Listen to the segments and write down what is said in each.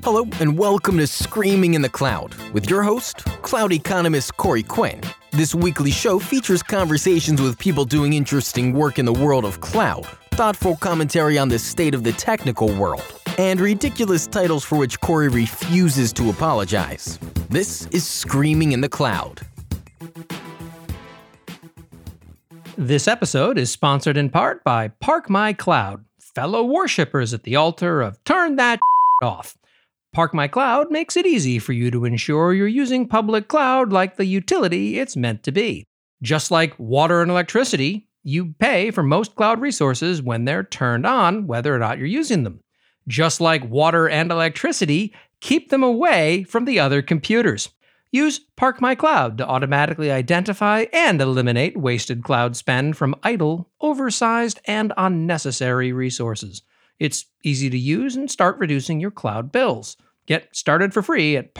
Hello, and welcome to Screaming in the Cloud with your host, cloud economist Corey Quinn. This weekly show features conversations with people doing interesting work in the world of cloud, thoughtful commentary on the state of the technical world, and ridiculous titles for which Corey refuses to apologize. This is Screaming in the Cloud. This episode is sponsored in part by Park My Cloud, fellow worshippers at the altar of turn that off. Park My Cloud makes it easy for you to ensure you're using public cloud like the utility it's meant to be. Just like water and electricity, you pay for most cloud resources when they're turned on, whether or not you're using them. Just like water and electricity, keep them away from the other computers. Use Park My Cloud to automatically identify and eliminate wasted cloud spend from idle, oversized, and unnecessary resources. It's easy to use and start reducing your cloud bills. Get started for free at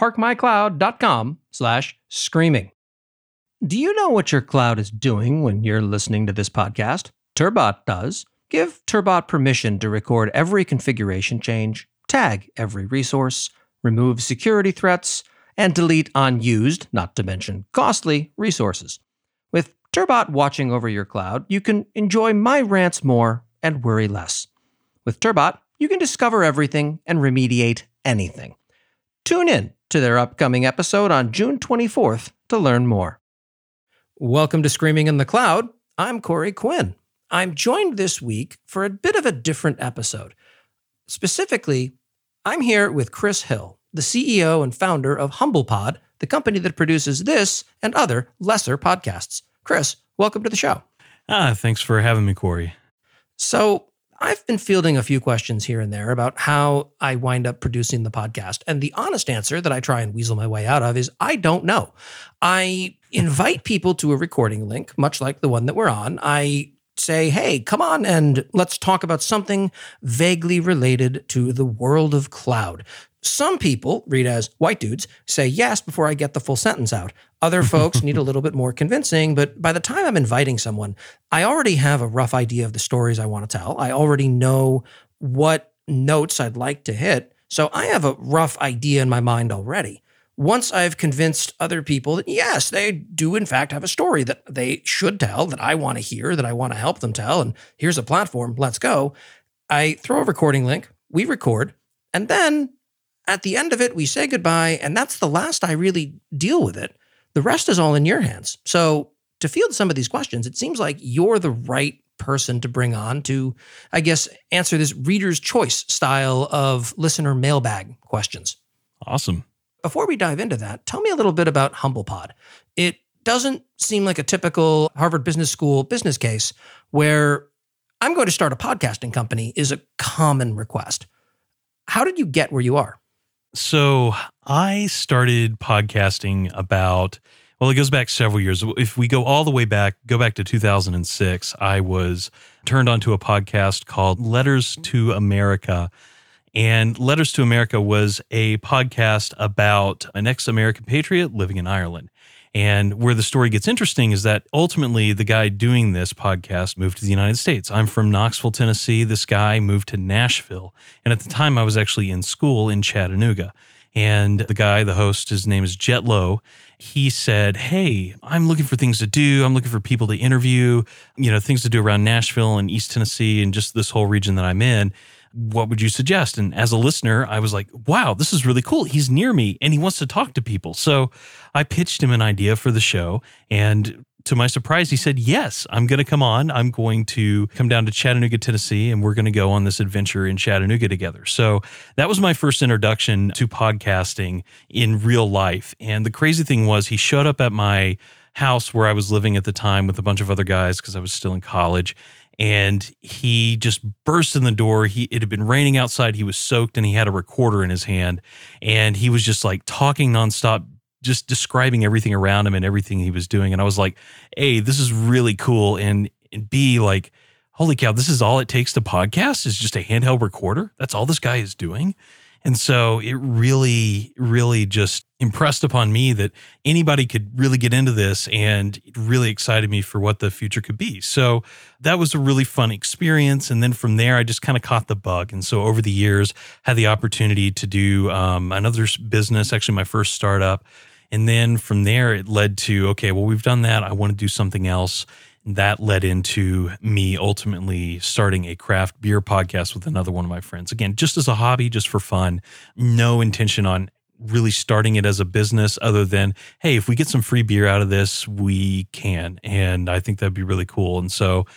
parkmycloud.com/screaming. Do you know what your cloud is doing when you're listening to this podcast? Turbot does. Give Turbot permission to record every configuration change, tag every resource, remove security threats, and delete unused, not to mention costly, resources. With Turbot watching over your cloud, you can enjoy my rants more and worry less. With Turbot, you can discover everything and remediate anything. Tune in to their upcoming episode on June 24th to learn more. Welcome to Screaming in the Cloud. I'm Corey Quinn. I'm joined this week for a bit of a different episode. Specifically, I'm here with Chris Hill, the CEO and founder of HumblePod, the company that produces this and other lesser podcasts. Chris, welcome to the show. Thanks for having me, Corey. So, I've been fielding a few questions here and there about how I wind up producing the podcast. And the honest answer that I try and weasel my way out of is I don't know. I invite people to a recording link, much like the one that we're on. I say, hey, come on and let's talk about something vaguely related to the world of cloud. Some people, read as white dudes, say yes before I get the full sentence out. Other folks need a little bit more convincing, but by the time I'm inviting someone, I already have a rough idea of the stories I want to tell. I already know what notes I'd like to hit, so I have a rough idea in my mind already. Once I've convinced other people that yes, they do in fact have a story that they should tell, that I want to hear, that I want to help them tell, and here's a platform, let's go, I throw a recording link, we record, and then at the end of it, we say goodbye, and that's the last I really deal with it. The rest is all in your hands. So to field some of these questions, it seems like you're the right person to bring on to, I guess, answer this reader's choice style of listener mailbag questions. Awesome. Before we dive into that, tell me a little bit about HumblePod. It doesn't seem like a typical Harvard Business School business case where I'm going to start a podcasting company is a common request. How did you get where you are? So I started podcasting it goes back several years. If we go all the way back, go back to 2006, I was turned onto a podcast called Letters to America. And Letters to America was a podcast about an ex-American patriot living in Ireland. And where the story gets interesting is that ultimately the guy doing this podcast moved to the United States. I'm from Knoxville, Tennessee. This guy moved to Nashville. And at the time I was actually in school in Chattanooga. And the guy, the host, his name is Jet Lowe. He said, hey, I'm looking for things to do. I'm looking for people to interview, things to do around Nashville and East Tennessee and just this whole region that I'm in. What would you suggest? And as a listener, I was like, wow, this is really cool. He's near me and he wants to talk to people. So I pitched him an idea for the show. And to my surprise, he said, yes, I'm going to come on. I'm going to come down to Chattanooga, Tennessee, and we're going to go on this adventure in Chattanooga together. So that was my first introduction to podcasting in real life. And the crazy thing was he showed up at my house where I was living at the time with a bunch of other guys because I was still in college. And he just burst in the door. It had been raining outside. He was soaked and he had a recorder in his hand. And he was just like talking nonstop, just describing everything around him and everything he was doing. And I was like, A, this is really cool. And B, like, holy cow, this is all it takes to podcast is just a handheld recorder. That's all this guy is doing. And so it really, really just impressed upon me that anybody could really get into this, and it really excited me for what the future could be. So that was a really fun experience. And then from there, I just kind of caught the bug. And so over the years, had the opportunity to do another business, actually my first startup. And then from there, it led to, okay, well, we've done that. I want to do something else. That led into me ultimately starting a craft beer podcast with another one of my friends. Again, just as a hobby, just for fun, no intention on really starting it as a business other than, hey, if we get some free beer out of this, we can. And I think that'd be really cool. And so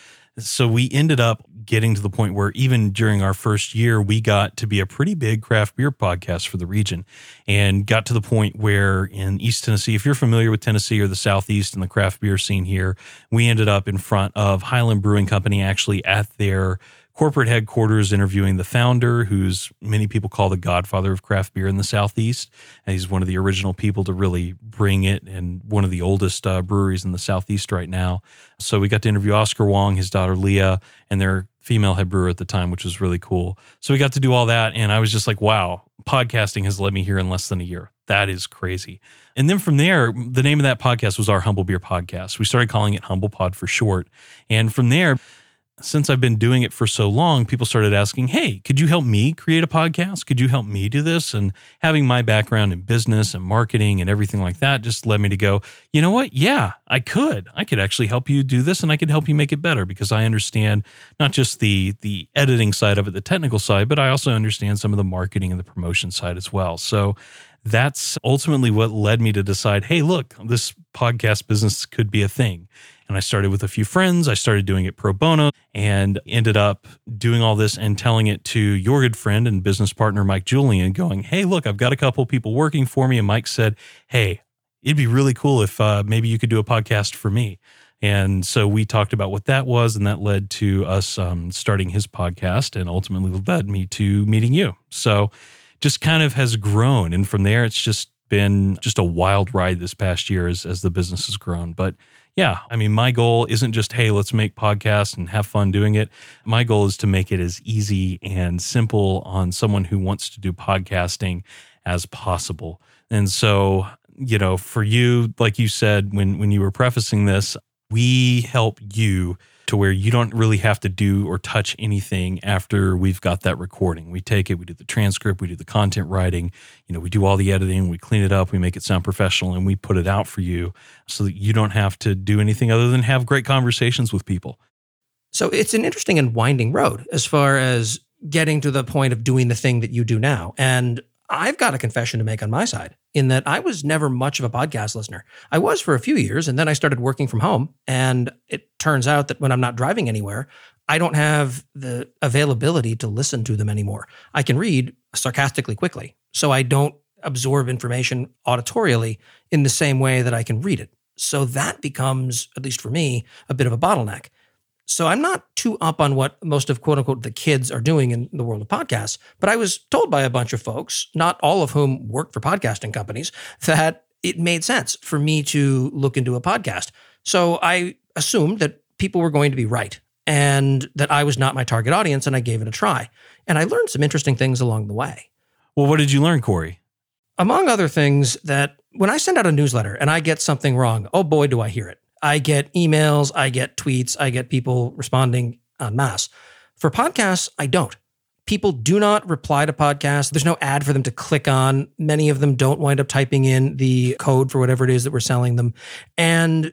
we ended up getting to the point where even during our first year, we got to be a pretty big craft beer podcast for the region, and got to the point where in East Tennessee, if you're familiar with Tennessee or the Southeast and the craft beer scene here, we ended up in front of Highland Brewing Company, actually at their corporate headquarters, interviewing the founder, who's many people call the godfather of craft beer in the Southeast. And he's one of the original people to really bring it, and one of the oldest breweries in the Southeast right now. So we got to interview Oscar Wong, his daughter Leah, and their female head brewer at the time, which was really cool. So we got to do all that, and I was just like, wow, podcasting has led me here in less than a year. That is crazy. And then from there, the name of that podcast was our Humble Beer Podcast. We started calling it Humble Pod for short. And from there, since I've been doing it for so long, people started asking, hey, could you help me create a podcast? Could you help me do this? And having my background in business and marketing and everything like that just led me to go, you know what? Yeah, I could actually help you do this, and I could help you make it better, because I understand not just the editing side of it, the technical side, but I also understand some of the marketing and the promotion side as well. So that's ultimately what led me to decide, hey, look, this podcast business could be a thing. And I started with a few friends. I started doing it pro bono, and ended up doing all this and telling it to your good friend and business partner, Mike Julian, going, hey, look, I've got a couple of people working for me. And Mike said, hey, it'd be really cool if maybe you could do a podcast for me. And so we talked about what that was, and that led to us starting his podcast, and ultimately led me to meeting you. So just kind of has grown. And from there, it's just been just a wild ride this past year as the business has grown. But yeah, I mean, my goal isn't just, hey, let's make podcasts and have fun doing it. My goal is to make it as easy and simple on someone who wants to do podcasting as possible. And so, you know, for you, like you said, when you were prefacing this, we help you to where you don't really have to do or touch anything after we've got that recording. We take it, we do the transcript, we do the content writing, you know, we do all the editing, we clean it up, we make it sound professional, and we put it out for you so that you don't have to do anything other than have great conversations with people. So it's an interesting and winding road as far as getting to the point of doing the thing that you do now. And I've got a confession to make on my side, in that I was never much of a podcast listener. I was for a few years, and then I started working from home. And it turns out that when I'm not driving anywhere, I don't have the availability to listen to them anymore. I can read sarcastically quickly, so I don't absorb information auditorially in the same way that I can read it. So that becomes, at least for me, a bit of a bottleneck. So I'm not too up on what most of, quote unquote, the kids are doing in the world of podcasts, but I was told by a bunch of folks, not all of whom work for podcasting companies, that it made sense for me to look into a podcast. So I assumed that people were going to be right, and that I was not my target audience, and I gave it a try. And I learned some interesting things along the way. Well, what did you learn, Corey? Among other things, that when I send out a newsletter and I get something wrong, oh boy, do I hear it. I get emails, I get tweets, I get people responding en masse. For podcasts, I don't. People do not reply to podcasts. There's no ad for them to click on. Many of them don't wind up typing in the code for whatever it is that we're selling them. And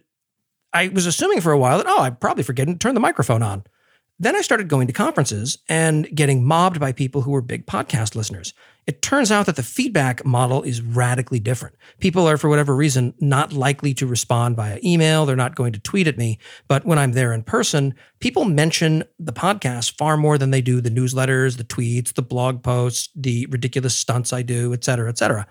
I was assuming for a while that, I'm probably forgetting to turn the microphone on. Then I started going to conferences and getting mobbed by people who were big podcast listeners. It turns out that the feedback model is radically different. People are, for whatever reason, not likely to respond via email. They're not going to tweet at me. But when I'm there in person, people mention the podcast far more than they do the newsletters, the tweets, the blog posts, the ridiculous stunts I do, et cetera, et cetera.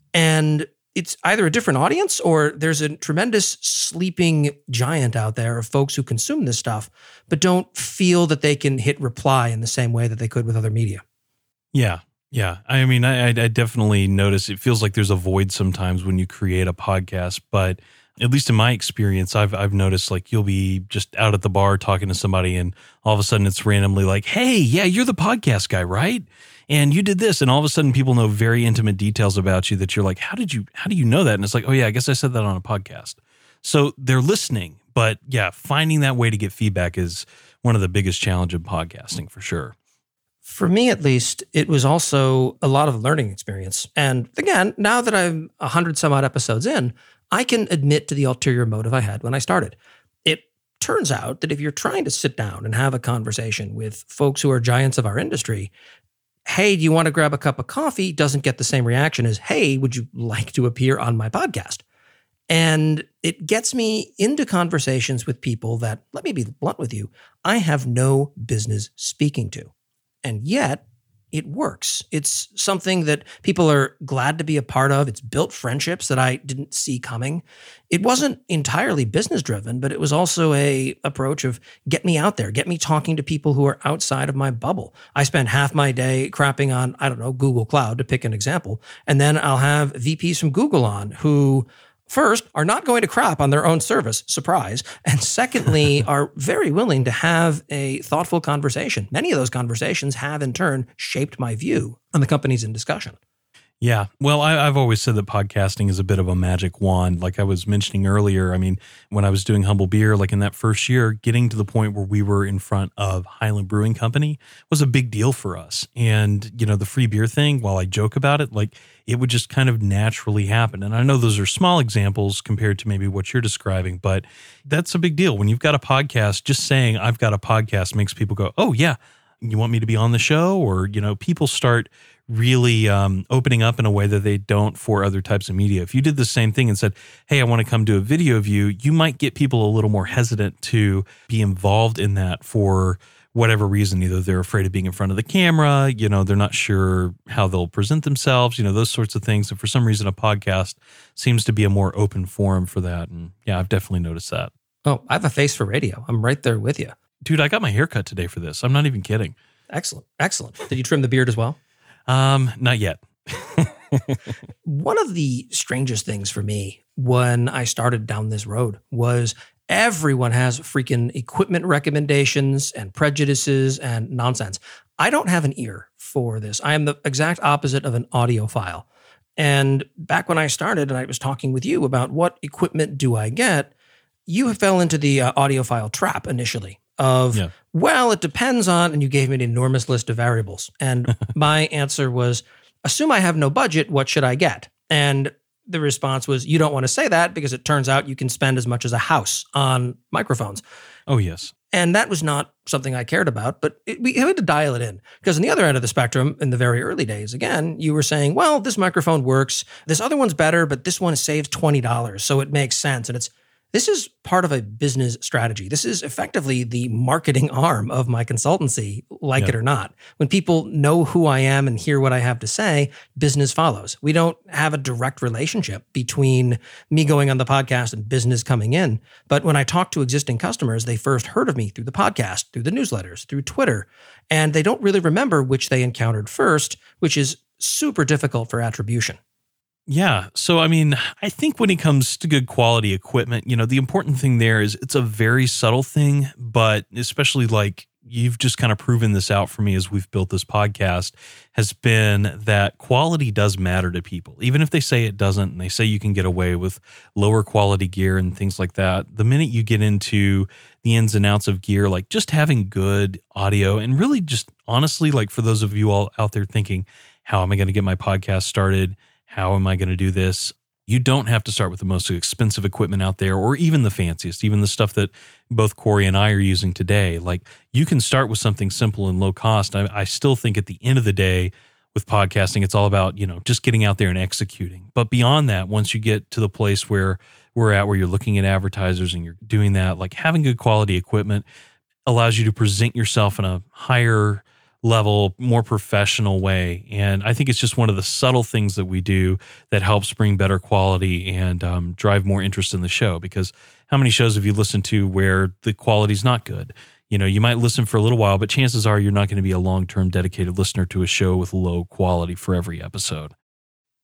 And it's either a different audience, or there's a tremendous sleeping giant out there of folks who consume this stuff, but don't feel that they can hit reply in the same way that they could with other media. Yeah. Yeah. I mean, I definitely notice it feels like there's a void sometimes when you create a podcast, but At least in my experience, I've noticed like you'll be just out at the bar talking to somebody and all of a sudden it's randomly like, hey, yeah, you're the podcast guy, right? And you did this. And all of a sudden people know very intimate details about you that you're like, how do you know that? And it's like, oh yeah, I guess I said that on a podcast. So they're listening, but yeah, finding that way to get feedback is one of the biggest challenges of podcasting for sure. For me, at least, it was also a lot of learning experience. And again, now that I'm 100 some odd episodes in, I can admit to the ulterior motive I had when I started. It turns out that if you're trying to sit down and have a conversation with folks who are giants of our industry, hey, do you want to grab a cup of coffee? Doesn't get the same reaction as, hey, would you like to appear on my podcast? And it gets me into conversations with people that, let me be blunt with you, I have no business speaking to. And yet, it works. It's something that people are glad to be a part of. It's built friendships that I didn't see coming. It wasn't entirely business driven, but it was also a approach of get me out there, get me talking to people who are outside of my bubble. I spend half my day crapping on, Google Cloud, to pick an example. And then I'll have VPs from Google on who, first, are not going to crap on their own service, surprise, and secondly, are very willing to have a thoughtful conversation. Many of those conversations have, in turn, shaped my view on the companies in discussion. Yeah. Well, I've always said that podcasting is a bit of a magic wand. Like I was mentioning earlier, I mean, when I was doing Humble Beer, like in that first year, getting to the point where we were in front of Highland Brewing Company was a big deal for us. And, the free beer thing, while I joke about it, like it would just kind of naturally happen. And I know those are small examples compared to maybe what you're describing, but that's a big deal. When you've got a podcast, just saying I've got a podcast makes people go, oh yeah, you want me to be on the show? Or, people start really opening up in a way that they don't for other types of media. If you did the same thing and said, hey, I want to come do a video of you, you might get people a little more hesitant to be involved in that for whatever reason. Either they're afraid of being in front of the camera, they're not sure how they'll present themselves, those sorts of things. And for some reason, a podcast seems to be a more open forum for that. And yeah, I've definitely noticed that. Oh, I have a face for radio. I'm right there with you. Dude, I got my hair cut today for this. I'm not even kidding. Excellent. Did you trim the beard as well? Not yet. One of the strangest things for me when I started down this road was everyone has freaking equipment recommendations and prejudices and nonsense. I don't have an ear for this. I am the exact opposite of an audiophile. And back when I started and I was talking with you about what equipment do I get, you fell into the audiophile trap initially. Well, it depends on, and you gave me an enormous list of variables. And my answer was, assume I have no budget, what should I get? And the response was, you don't want to say that because it turns out you can spend as much as a house on microphones. Oh, yes. And that was not something I cared about, but we had to dial it in. Because on the other end of the spectrum, in the very early days, again, you were saying, well, this microphone works. This other one's better, but this one saves $20, so it makes sense. And this is part of a business strategy. This is effectively the marketing arm of my consultancy, like it or not. When people know who I am and hear what I have to say, business follows. We don't have a direct relationship between me going on the podcast and business coming in. But when I talk to existing customers, they first heard of me through the podcast, through the newsletters, through Twitter, and they don't really remember which they encountered first, which is super difficult for attribution. Yeah. So, I think when it comes to good quality equipment, the important thing there is it's a very subtle thing, but especially like you've just kind of proven this out for me as we've built this podcast, has been that quality does matter to people. Even if they say it doesn't, and they say you can get away with lower quality gear and things like that, the minute you get into the ins and outs of gear, like just having good audio and really just honestly, like for those of you all out there thinking, how am I going to get my podcast started? How am I going to do this? You don't have to start with the most expensive equipment out there or even the fanciest, even the stuff that both Corey and I are using today. Like you can start with something simple and low cost. I still think at the end of the day with podcasting, it's all about, just getting out there and executing. But beyond that, once you get to the place where we're at, where you're looking at advertisers and you're doing that, like having good quality equipment allows you to present yourself in a higher level, more professional way. And I think it's just one of the subtle things that we do that helps bring better quality and drive more interest in the show. Because how many shows have you listened to where the quality's not good? You might listen for a little while, but chances are you're not going to be a long-term dedicated listener to a show with low quality for every episode.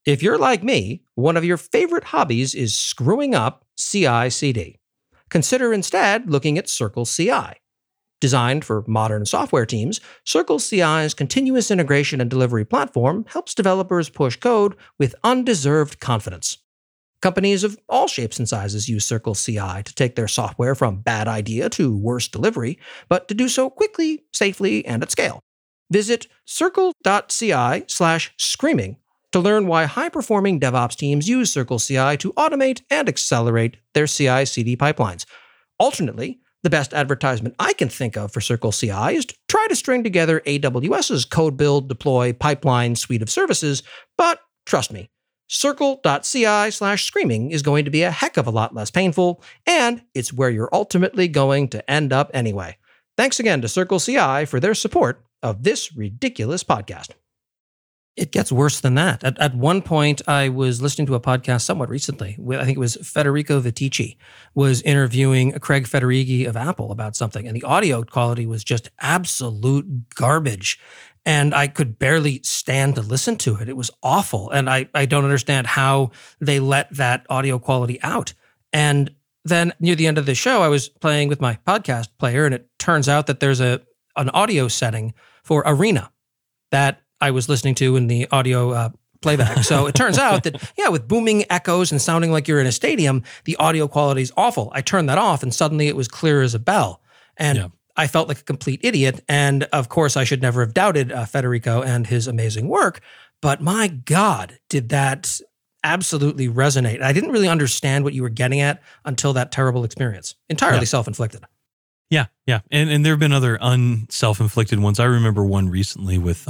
If you're like me, one of your favorite hobbies is screwing up CI/CD. Consider instead looking at Circle CI. Designed for modern software teams, Circle CI's continuous integration and delivery platform helps developers push code with undeserved confidence. Companies of all shapes and sizes use Circle CI to take their software from bad idea to worse delivery, but to do so quickly, safely, and at scale. Visit circle.ci/screaming to learn why high-performing DevOps teams use Circle CI to automate and accelerate their CI/CD pipelines. Alternately, the best advertisement I can think of for Circle CI is to try to string together AWS's code build, deploy, pipeline suite of services, but trust me, circle.ci/screaming is going to be a heck of a lot less painful, and it's where you're ultimately going to end up anyway. Thanks again to Circle CI for their support of this ridiculous podcast. It gets worse than that. At one point, I was listening to a podcast somewhat recently. I think it was Federico Viticci was interviewing Craig Federighi of Apple about something, and the audio quality was just absolute garbage. And I could barely stand to listen to it. It was awful. And I don't understand how they let that audio quality out. And then near the end of the show, I was playing with my podcast player, and it turns out that there's an audio setting for Arena that I was listening to in the audio playback. So it turns out that, with booming echoes and sounding like you're in a stadium, the audio quality is awful. I turned that off and suddenly it was clear as a bell. And I felt like a complete idiot. And of course, I should never have doubted Federico and his amazing work. But my God, did that absolutely resonate. I didn't really understand what you were getting at until that terrible experience. Entirely self-inflicted. Yeah. And there have been other self-inflicted ones. I remember one recently with,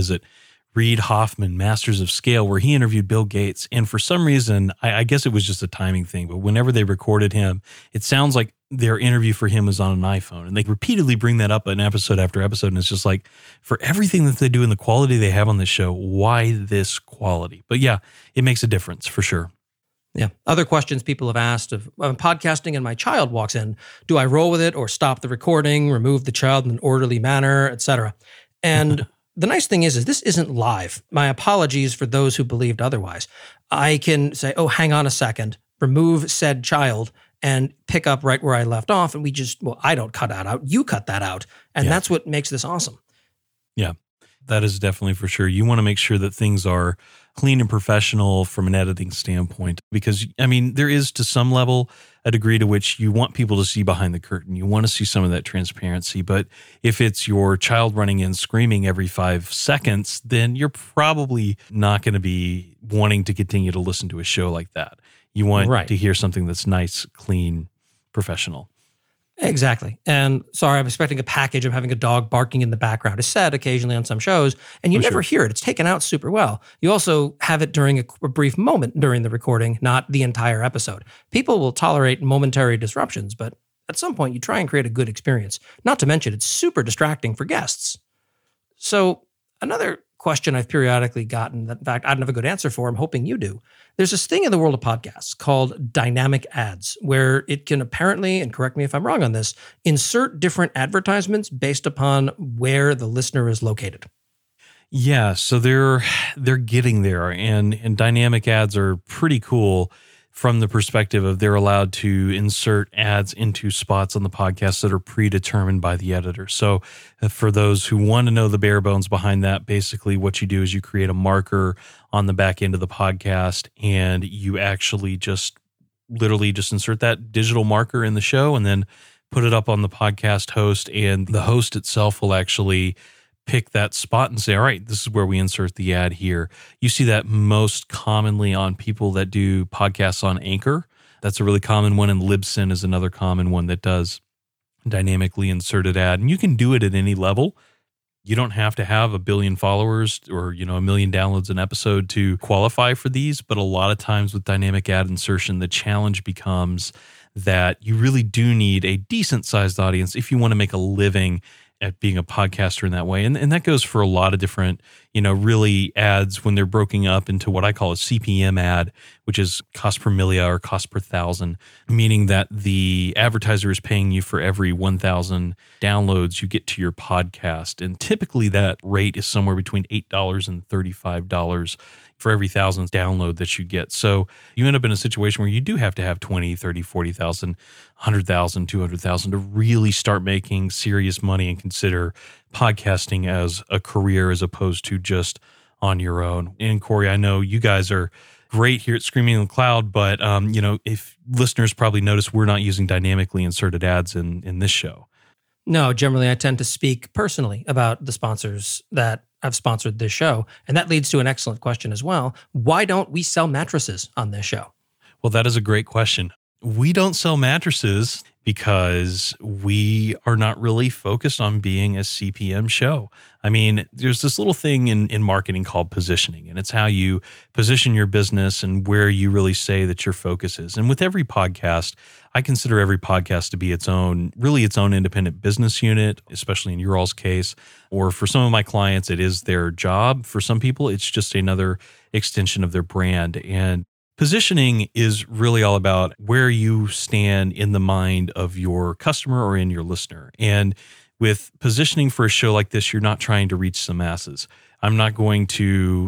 Reid Hoffman, Masters of Scale, where he interviewed Bill Gates. And for some reason, I guess it was just a timing thing, but whenever they recorded him, it sounds like their interview for him was on an iPhone. And they repeatedly bring that up in episode after episode. And it's just like, for everything that they do and the quality they have on this show, why this quality? But yeah, it makes a difference for sure. Yeah. Other questions people have asked of I'm podcasting and my child walks in. Do I roll with it or stop the recording, remove the child in an orderly manner, etc.? And the nice thing is this isn't live. My apologies for those who believed otherwise. I can say, oh, hang on a second, remove said child and pick up right where I left off. And I don't cut that out. You cut that out. And that's what makes this awesome. Yeah, that is definitely for sure. You want to make sure that things are clean and professional from an editing standpoint, because there is to some level a degree to which you want people to see behind the curtain. You want to see some of that transparency. But if it's your child running in screaming every 5 seconds, then you're probably not going to be wanting to continue to listen to a show like that. You want to hear something that's nice, clean, professional. Exactly. And sorry, I'm expecting a package of having a dog barking in the background. It's said occasionally on some shows, and you never hear it. It's taken out super well. You also have it during a brief moment during the recording, not the entire episode. People will tolerate momentary disruptions, but at some point you try and create a good experience. Not to mention, it's super distracting for guests. So another question I've periodically gotten that, in fact, I don't have a good answer for, I'm hoping you do. There's this thing in the world of podcasts called dynamic ads, where it can apparently, and correct me if I'm wrong on this, insert different advertisements based upon where the listener is located. Yeah, so they're getting there, and dynamic ads are pretty cool from the perspective of they're allowed to insert ads into spots on the podcast that are predetermined by the editor. So for those who want to know the bare bones behind that, basically what you do is you create a marker on the back end of the podcast, and you actually literally insert that digital marker in the show and then put it up on the podcast host, and the host itself will actually pick that spot and say, all right, this is where we insert the ad here. You see that most commonly on people that do podcasts on Anchor. That's a really common one, and Libsyn is another common one that does dynamically inserted ad. And you can do it at any level. You don't have to have 1 billion followers or 1 million downloads an episode to qualify for these, but a lot of times with dynamic ad insertion, the challenge becomes that you really do need a decent sized audience if you want to make a living at being a podcaster in that way. And that goes for a lot of different, really ads when they're broken up into what I call a CPM ad, which is cost per millia or cost per thousand, meaning that the advertiser is paying you for every 1,000 downloads you get to your podcast. And typically that rate is somewhere between $8 and $35 for every 1,000 download that you get. So you end up in a situation where you do have to have 20, 30, 40,000, 100,000, 200,000 to really start making serious money and consider podcasting as a career as opposed to just on your own. And Corey, I know you guys are great here at Screaming in the Cloud, but if listeners probably notice, we're not using dynamically inserted ads in this show. No, generally I tend to speak personally about the sponsors that have sponsored this show. And that leads to an excellent question as well. Why don't we sell mattresses on this show? Well, that is a great question. We don't sell mattresses because we are not really focused on being a CPM show. I mean, there's this little thing in marketing called positioning, and it's how you position your business and where you really say that your focus is. And with every podcast, I consider every podcast to be its own independent business unit, especially in your all's case. Or for some of my clients, it is their job. For some people, it's just another extension of their brand. And positioning is really all about where you stand in the mind of your customer or in your listener. And with positioning for a show like this, you're not trying to reach the masses. I'm not going to,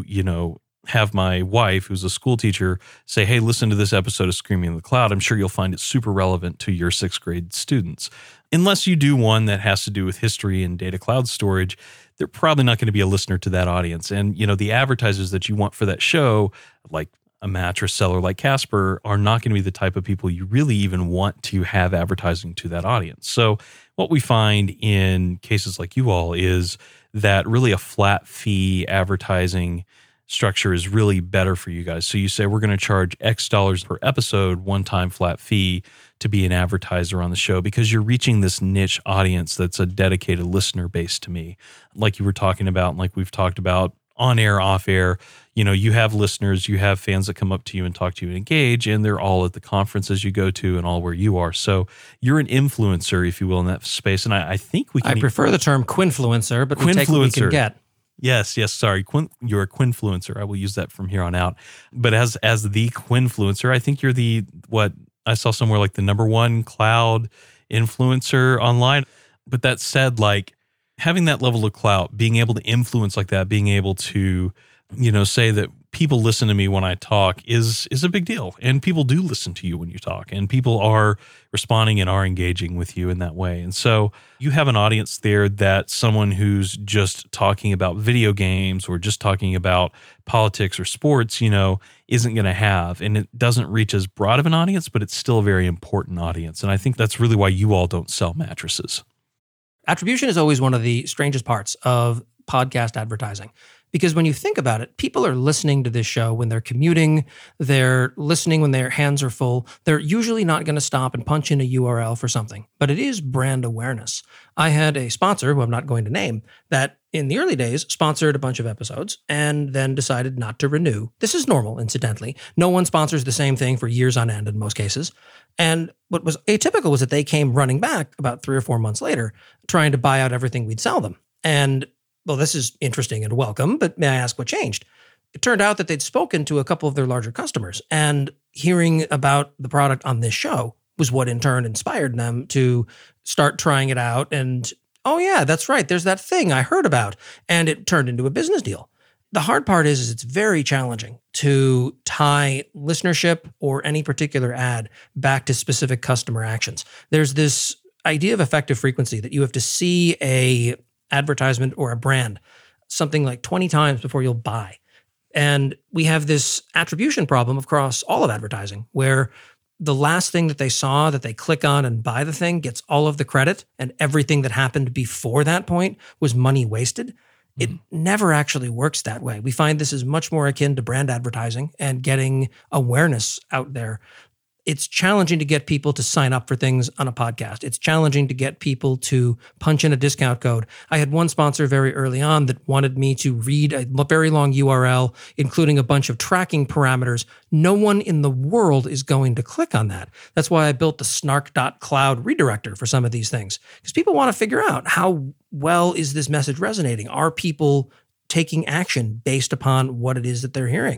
have my wife, who's a school teacher, say, hey, listen to this episode of Screaming in the Cloud. I'm sure you'll find it super relevant to your 6th grade students. Unless you do one that has to do with history and data cloud storage, they're probably not going to be a listener to that audience. And, the advertisers that you want for that show, like a mattress seller like Casper, are not going to be the type of people you really even want to have advertising to that audience. So what we find in cases like you all is that really a flat fee advertising structure is really better for you guys. So you say, we're going to charge X dollars per episode, one-time flat fee to be an advertiser on the show, because you're reaching this niche audience that's a dedicated listener base to me. Like you were talking about, and like we've talked about on air, off air, you have listeners, you have fans that come up to you and talk to you and engage, and they're all at the conferences you go to and all where you are. So you're an influencer, if you will, in that space. And I think we can... I prefer the term quinfluencer, but we take what we can get. Yes, sorry. You're a quinfluencer. I will use that from here on out. But as the quinfluencer, I think you're what I saw somewhere like the #1 cloud influencer online. But that said, like having that level of clout, being able to influence like that, being able to, say that people listen to me when I talk is a big deal. And people do listen to you when you talk, and people are responding and are engaging with you in that way. And so you have an audience there that someone who's just talking about video games or just talking about politics or sports, isn't going to have. And it doesn't reach as broad of an audience, but it's still a very important audience. And I think that's really why you all don't sell mattresses. Attribution is always one of the strangest parts of podcast advertising. Because when you think about it, people are listening to this show when they're commuting, they're listening when their hands are full. They're usually not going to stop and punch in a URL for something, but it is brand awareness. I had a sponsor, who I'm not going to name, that in the early days sponsored a bunch of episodes and then decided not to renew. This is normal, incidentally. No one sponsors the same thing for years on end in most cases. And what was atypical was that they came running back about 3 or 4 months later, trying to buy out everything we'd sell them. And well, this is interesting and welcome, but may I ask what changed? It turned out that they'd spoken to a couple of their larger customers, and hearing about the product on this show was what in turn inspired them to start trying it out. And, oh yeah, that's right, there's that thing I heard about. And it turned into a business deal. The hard part is it's very challenging to tie listenership or any particular ad back to specific customer actions. There's this idea of effective frequency that you have to see a advertisement or a brand something like 20 times before you'll buy. And we have this attribution problem across all of advertising, where the last thing that they saw that they click on and buy the thing gets all of the credit, and everything that happened before that point was money wasted. It never actually works that way. We find this is much more akin to brand advertising and getting awareness out there. It's challenging to get people to sign up for things on a podcast. It's challenging to get people to punch in a discount code. I had one sponsor very early on that wanted me to read a very long URL, including a bunch of tracking parameters. No one in the world is going to click on that. That's why I built the snark.cloud redirector for some of these things, because people want to figure out how well is this message resonating? Are people taking action based upon what it is that they're hearing?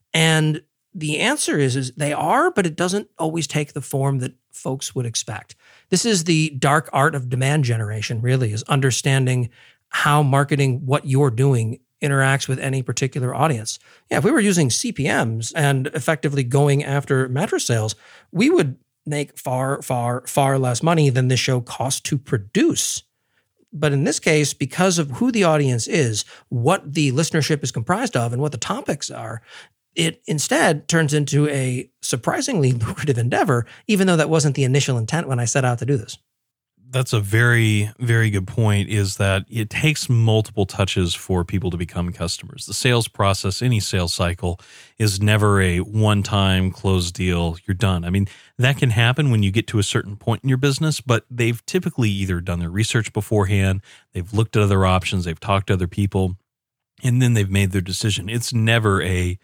And the answer is they are, but it doesn't always take the form that folks would expect. This is the dark art of demand generation, really, is understanding how marketing what you're doing interacts with any particular audience. Yeah, if we were using CPMs and effectively going after mattress sales, we would make far, far, far less money than this show costs to produce. But in this case, because of who the audience is, what the listenership is comprised of, and what the topics are, it instead turns into a surprisingly lucrative endeavor, even though that wasn't the initial intent when I set out to do this. That's a very, very good point, is that it takes multiple touches for people to become customers. The sales process, any sales cycle, is never a one-time closed deal, you're done. I mean, that can happen when you get to a certain point in your business, but they've typically either done their research beforehand, they've looked at other options, they've talked to other people, and then they've made their decision. It's never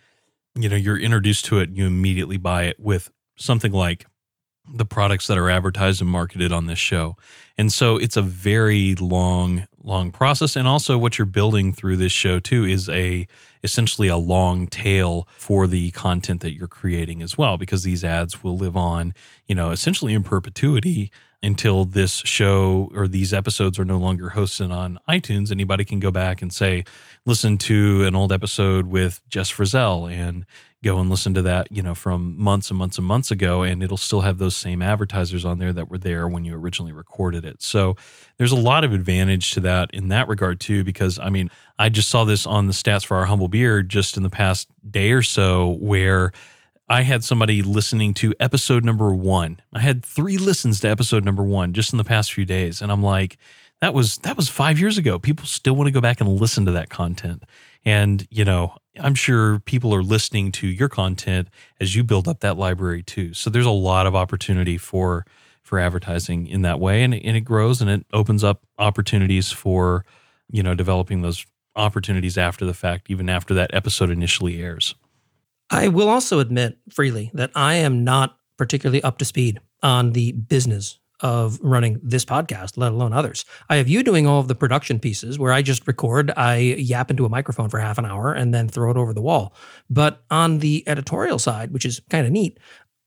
you're introduced to it and you immediately buy it with something like the products that are advertised and marketed on this show. And so it's a very long process. And also what you're building through this show too is essentially a long tail for the content that you're creating as well, because these ads will live on, essentially in perpetuity until this show or these episodes are no longer hosted on iTunes. Anybody can go back and say, listen to an old episode with Jess Frizzell and go and listen to that, from months and months and months ago, and it'll still have those same advertisers on there that were there when you originally recorded it. So there's a lot of advantage to that in that regard too, because I just saw this on the stats for Our Humble Beer just in the past day or so, where I had somebody listening to episode number 1. I had 3 listens to episode number 1 just in the past few days. And I'm like, that was 5 years ago. People still want to go back and listen to that content. And, I'm sure people are listening to your content as you build up that library too. So there's a lot of opportunity for advertising in that way. And it grows and it opens up opportunities for, developing those opportunities after the fact, even after that episode initially airs. I will also admit freely that I am not particularly up to speed on the business of running this podcast, let alone others. I have you doing all of the production pieces where I just record, I yap into a microphone for half an hour and then throw it over the wall. But on the editorial side, which is kind of neat,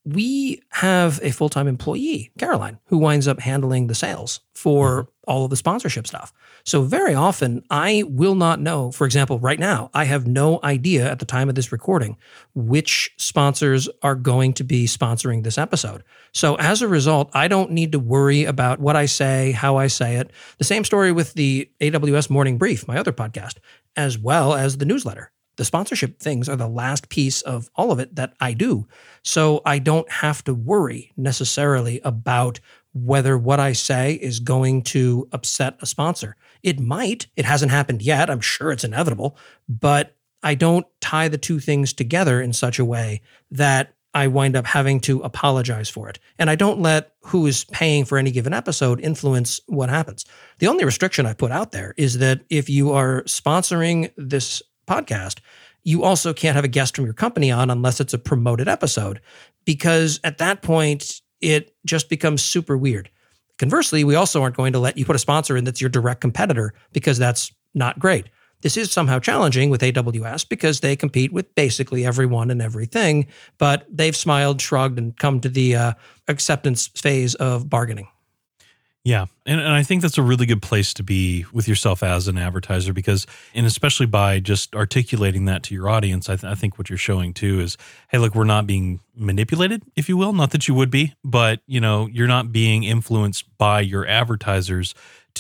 we have a full-time employee, Caroline, who winds up handling the sales for all of the sponsorship stuff. So very often I will not know, for example, right now, I have no idea at the time of this recording which sponsors are going to be sponsoring this episode. So as a result, I don't need to worry about what I say, how I say it. The same story with the AWS Morning Brief, my other podcast, as well as the newsletter. The sponsorship things are the last piece of all of it that I do. So I don't have to worry necessarily about whether what I say is going to upset a sponsor. It might. It hasn't happened yet. I'm sure it's inevitable. But I don't tie the two things together in such a way that I wind up having to apologize for it. And I don't let who is paying for any given episode influence what happens. The only restriction I put out there is that if you are sponsoring this podcast, you also can't have a guest from your company on unless it's a promoted episode, because at that point, it just becomes super weird. Conversely, we also aren't going to let you put a sponsor in that's your direct competitor, because that's not great. This is somehow challenging with AWS because they compete with basically everyone and everything, but they've smiled, shrugged, and come to the acceptance phase of bargaining. Yeah. And I think that's a really good place to be with yourself as an advertiser, because, and especially by just articulating that to your audience, I think what you're showing too is, hey, look, we're not being manipulated, if you will. Not that you would be, but you're not being influenced by your advertisers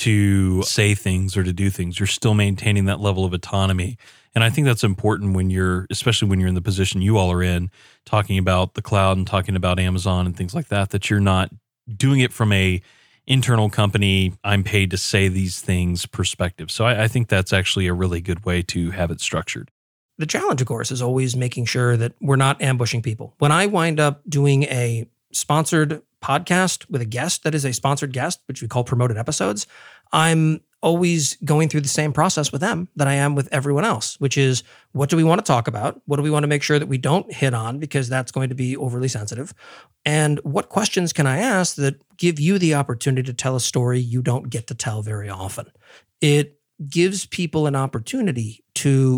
to say things or to do things. You're still maintaining that level of autonomy. And I think that's important especially when you're in the position you all are in, talking about the cloud and talking about Amazon and things like that you're not doing it from a internal company, I'm paid to say these things perspective. So I think that's actually a really good way to have it structured. The challenge, of course, is always making sure that we're not ambushing people. When I wind up doing a sponsored podcast with a guest that is a sponsored guest, which we call promoted episodes, I'm always going through the same process with them that I am with everyone else, which is, what do we want to talk about? What do we want to make sure that we don't hit on, because that's going to be overly sensitive? And what questions can I ask that give you the opportunity to tell a story you don't get to tell very often? It gives people an opportunity to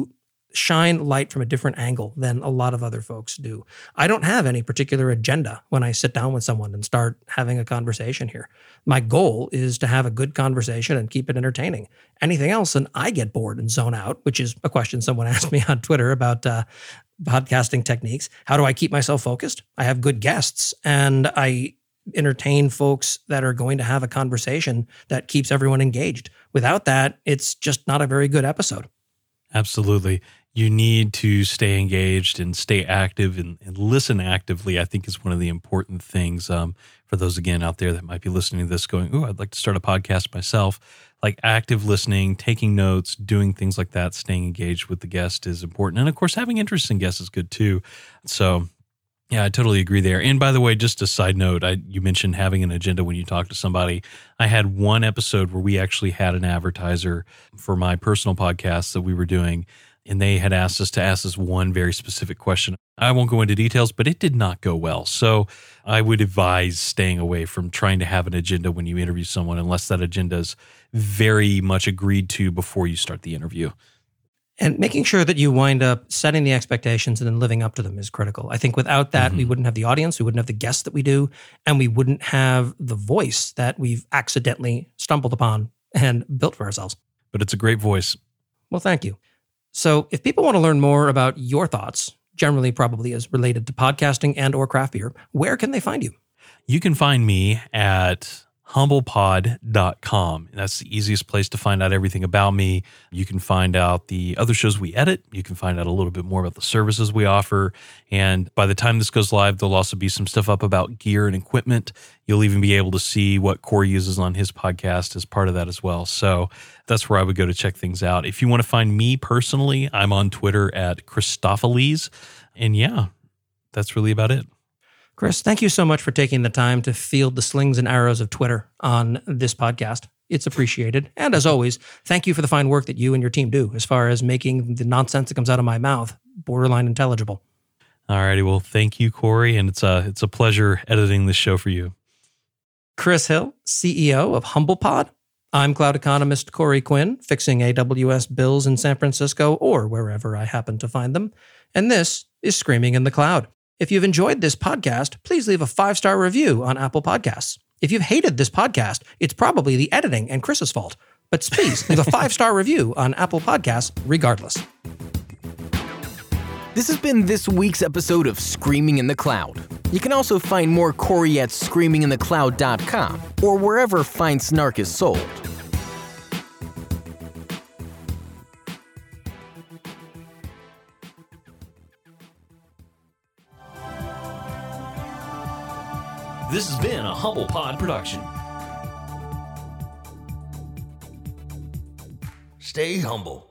shine light from a different angle than a lot of other folks do. I don't have any particular agenda when I sit down with someone and start having a conversation here. My goal is to have a good conversation and keep it entertaining. Anything else, and I get bored and zone out, which is a question someone asked me on Twitter about podcasting techniques. How do I keep myself focused? I have good guests, and I entertain folks that are going to have a conversation that keeps everyone engaged. Without that, it's just not a very good episode. Absolutely. You need to stay engaged and stay active and listen actively, I think is one of the important things for those, again, out there that might be listening to this going, ooh, I'd like to start a podcast myself. Like active listening, taking notes, doing things like that, staying engaged with the guest is important. And of course, having interest in guests is good too. So yeah, I totally agree there. And by the way, just a side note, you mentioned having an agenda when you talk to somebody. I had one episode where we actually had an advertiser for my personal podcast that we were doing, and they had asked us to ask this one very specific question. I won't go into details, but it did not go well. So I would advise staying away from trying to have an agenda when you interview someone, unless that agenda is very much agreed to before you start the interview. And making sure that you wind up setting the expectations and then living up to them is critical. I think without that, we wouldn't have the audience, we wouldn't have the guests that we do, and we wouldn't have the voice that we've accidentally stumbled upon and built for ourselves. But it's a great voice. Well, thank you. So if people want to learn more about your thoughts, generally probably as related to podcasting and or craft beer, where can they find you? You can find me at humblepod.com. That's the easiest place to find out everything about me. You can find out the other shows we edit. You can find out a little bit more about the services we offer. And by the time this goes live, there'll also be some stuff up about gear and equipment. You'll even be able to see what Corey uses on his podcast as part of that as well. So that's where I would go to check things out. If you want to find me personally, I'm on Twitter at Christopheles. And yeah, that's really about it. Chris, thank you so much for taking the time to field the slings and arrows of Twitter on this podcast. It's appreciated. And as always, thank you for the fine work that you and your team do as far as making the nonsense that comes out of my mouth borderline intelligible. All righty. Well, thank you, Corey. And it's a pleasure editing this show for you. Chris Hill, CEO of HumblePod. I'm cloud economist Corey Quinn, fixing AWS bills in San Francisco or wherever I happen to find them. And this is Screaming in the Cloud. If you've enjoyed this podcast, please leave a 5-star review on Apple Podcasts. If you've hated this podcast, it's probably the editing and Chris's fault. But please leave a 5-star review on Apple Podcasts regardless. This has been this week's episode of Screaming in the Cloud. You can also find more Corey at screaminginthecloud.com or wherever fine snark is sold. This has been a Humble Pod production. Stay humble.